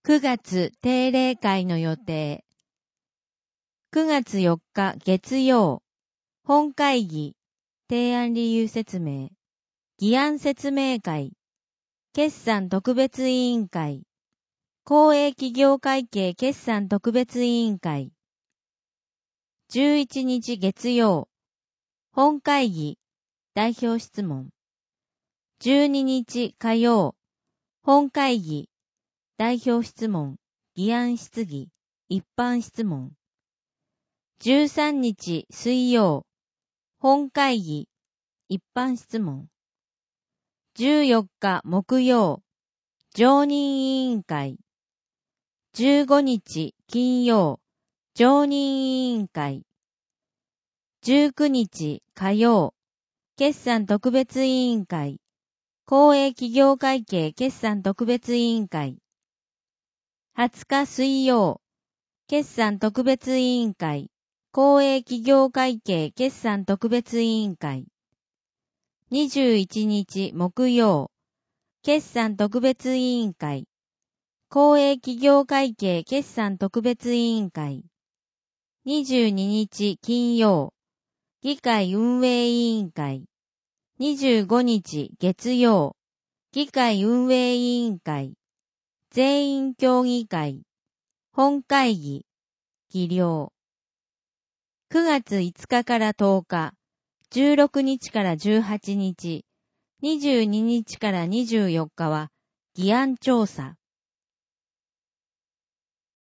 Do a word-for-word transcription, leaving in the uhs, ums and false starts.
くがつ定例会の予定。くがつよっか月曜、本会議、提案理由説明、議案説明会、決算特別委員会、公営企業会計決算特別委員会。じゅういちにち月曜、本会議、代表質問。じゅうににち火曜、本会議、代表質問、議案質疑、一般質問。じゅうさんにち水曜、本会議、一般質問。じゅうよっか木曜、常任委員会。じゅうごにち金曜、常任委員会。じゅうくにち火曜、決算特別委員会。公営企業会計決算特別委員会。はつか水曜、決算特別委員会。公営企業会計決算特別委員会。にじゅういちにち木曜、決算特別委員会。公営企業会計決算特別委員会。にじゅうににち金曜、議会運営委員会。にじゅうごにち月曜、議会運営委員会。全員協議会。本会議。議了。くがついつかからとおか、じゅうろくにちからじゅうはちにち、にじゅうににちからにじゅうよっかは議案調査。